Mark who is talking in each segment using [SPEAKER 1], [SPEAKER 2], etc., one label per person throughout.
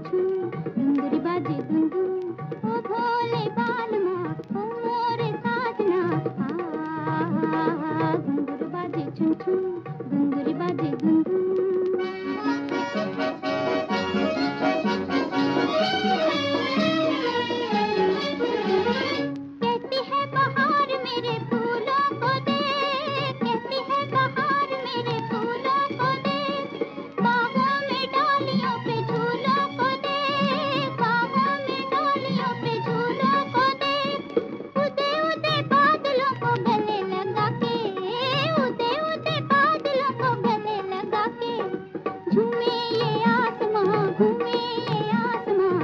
[SPEAKER 1] छुम घुंघरू बाजे धुम धुम ओ भोले बालमा ओ मोरे साजना घुंघरू बाजे छुम छुम घुंघरू बाजे धुम धुम। कहती है बहार मेरे फूलों को दे, कहती है बहार मेरे फूलों को दे, बाहों में डालियों पे झूलों को दे, बाहों में डालियों पे झूलों को दे। उदे उदे बादलों को गले लगा के, उदे उदे बादलों को गले लगा के, झूमे ये आसमां घूमे ये आसमां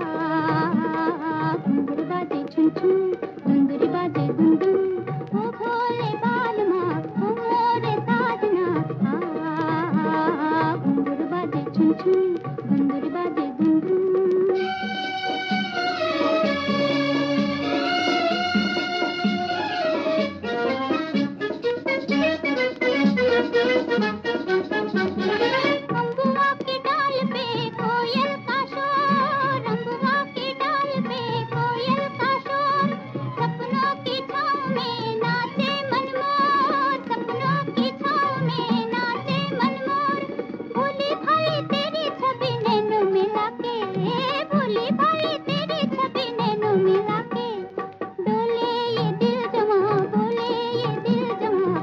[SPEAKER 1] घुंघरू बाजे छुम छुम घुंघरू बाजे धुम धुम ओ भोले बालमा ओ मोरे साजना घुंघरू बाजे छुम छुम घुंघरू बाजे धुम धुम। अम्बुआ की डाल पे कोयल का शोर, अम्बुआ की डाल पे कोयल का शोर, सपनों की छाँव में नाचे मनमोर, सपनों की छाँव में नाचे मनमोर। भोली भाई तेरी छवि नैनों मिला के, भोली भाई तेरी छवि नैनों मिला के, डोले ये दिल जमा बोले ये दिल जमा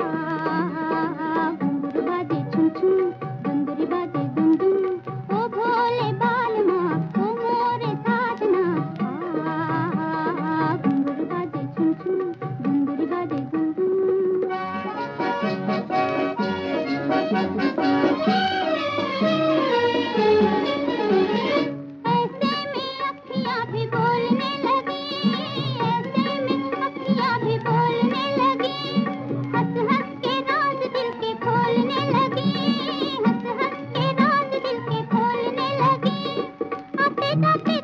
[SPEAKER 1] घुंघरू बाजे छुम छुम घुंघरू बाजे धुम धुम ओ भोले बालमा ओ मोरे साजना घुंघरू बाजे छुम छुम घुंघरू बाजे धुम धुम। ऐसे में अखियाँ भी बोलने लगी, ऐसे में अखियाँ भी बोलने लगी, हंस हंस के राज दिल के खोलने लगी, हंस हंस के राज दिल के खोलने लगी। आते जाते